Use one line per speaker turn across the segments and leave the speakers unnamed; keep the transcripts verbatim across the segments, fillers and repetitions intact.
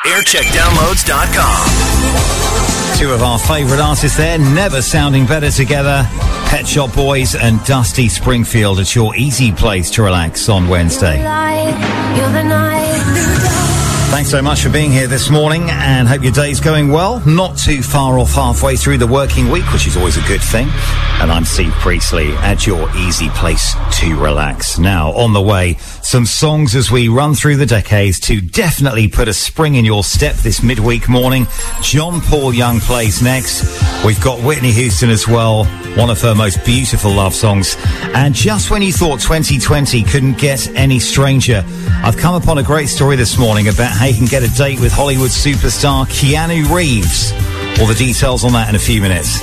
aircheck downloads dot com.
Two of our favourite artists there, never sounding better together. Pet Shop Boys and Dusty Springfield at your easy place to relax on Wednesday.
You're the light, you're the night.
Thanks so much for being here this morning and hope your day's going well. Not too far off halfway through the working week, which is always a good thing. And I'm Steve Priestley at your easy place to relax. Now, on the way, some songs as we run through the decades to definitely put a spring in your step this midweek morning. John Paul Young plays next. We've got Whitney Houston as well, one of her most beautiful love songs. And just when you thought twenty twenty couldn't get any stranger, I've come upon a great story this morning about how you can get a date with Hollywood superstar Keanu Reeves. All the details on that in a few minutes.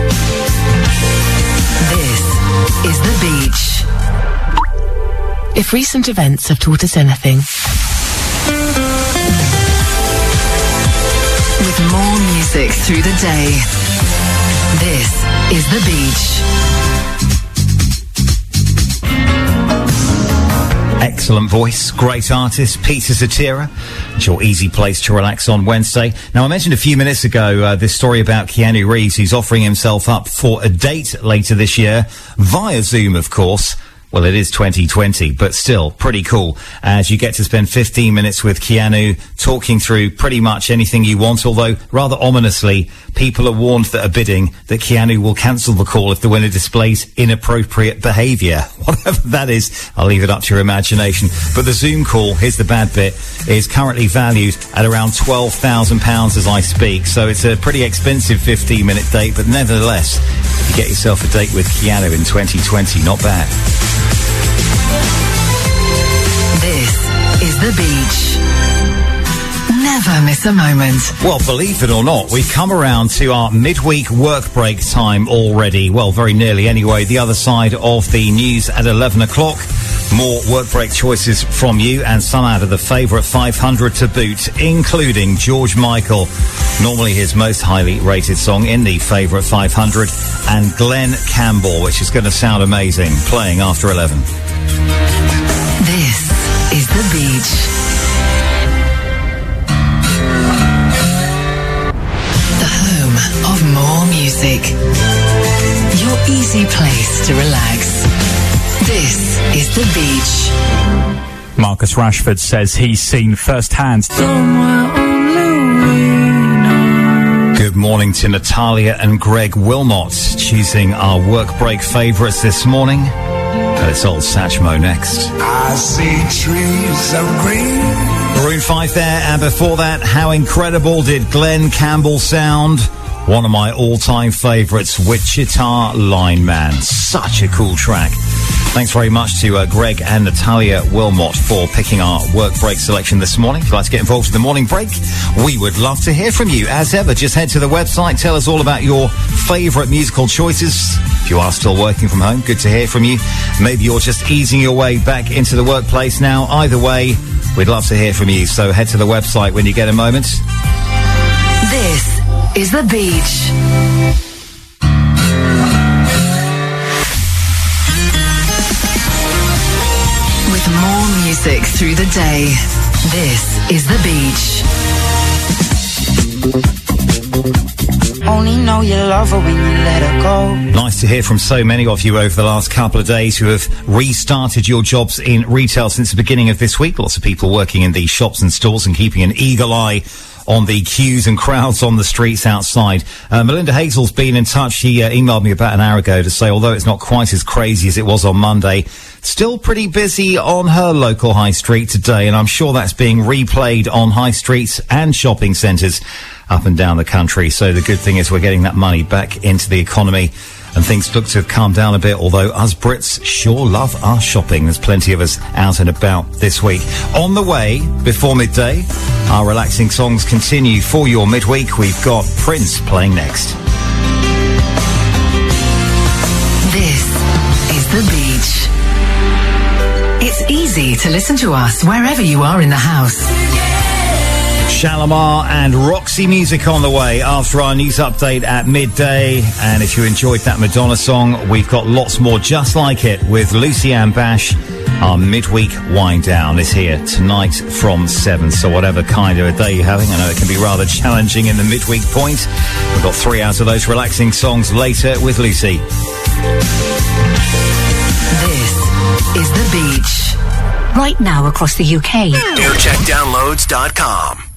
This is The Beach. If recent events have taught us anything, with more music through the day, this is The Beach.
Excellent voice, great artist, Peter Cetera. It's your easy place to relax on Wednesday. Now, I mentioned a few minutes ago uh, this story about Keanu Reeves, who's offering himself up for a date later this year, via Zoom, of course. Well, it is twenty twenty, but still pretty cool, as you get to spend fifteen minutes with Keanu talking through pretty much anything you want, although rather ominously, people are warned that are bidding that Keanu will cancel the call if the winner displays inappropriate behaviour. Whatever that is, I'll leave it up to your imagination. But the Zoom call, here's the bad bit, is currently valued at around twelve thousand pounds as I speak, so it's a pretty expensive fifteen minute date, but nevertheless, you get yourself a date with Keanu in twenty twenty, not bad.
This is The Beach. Never miss a moment.
Well, believe it or not, we've come around to our midweek work break time already. Well, very nearly anyway. The other side of the news at eleven o'clock. More work break choices from you and some out of the favourite five hundred to boot, including George Michael, normally his most highly rated song in the favourite five hundred, and Glenn Campbell, which is going to sound amazing, playing after eleven.
This is The Beach. The home of more music. Your easy place to relax. This is The Beach.
Marcus Rashford says he's seen firsthand.
Good morning to Natalia and Greg Wilmot, choosing our work break favourites this morning. And it's old Satchmo next.
I see trees of green.
Maroon five there, and before that, how incredible did Glenn Campbell sound? One of my all-time favourites, Wichita Lineman. Such a cool track. Thanks very much to uh, Greg and Natalia Wilmot for picking our work break selection this morning. If you'd like to get involved in the morning break, we would love to hear from you. As ever, just head to the website, tell us all about your favourite musical choices. If you are still working from home, good to hear from you. Maybe you're just easing your way back into the workplace now. Either way, we'd love to hear from you. So head to the website when you get a moment.
This is The Beach. With more music through the day, this is The Beach.
Only know you love her when you let her go.
Nice to hear from so many of you over the last couple of days who have restarted your jobs in retail since the beginning of this week. Lots of people working in the shops and stores and keeping an eagle eye on the queues and crowds on the streets outside. Uh, Melinda Hazel's been in touch. She uh, emailed me about an hour ago to say, although it's not quite as crazy as it was on Monday, still pretty busy on her local high street today, and I'm sure that's being replayed on high streets and shopping centres up and down the country. So the good thing is we're getting that money back into the economy, and things look to have calmed down a bit, although us Brits sure love our shopping. There's plenty of us out and about this week. On the way, before midday, our relaxing songs continue for your midweek. We've got Prince playing next.
This is The Beach. It's easy to listen to us wherever you are in the house.
Shalamar and Roxy Music on the way after our news update at midday. And if you enjoyed that Madonna song, we've got lots more just like it with Lucy Ann Bash Our midweek wind down is here tonight from seven. So whatever kind of a day you're having, I know it can be rather challenging in the midweek point. We've got three hours of those relaxing songs later with Lucy.
This is The Beach. Right now across the U K.
aircheck downloads dot com.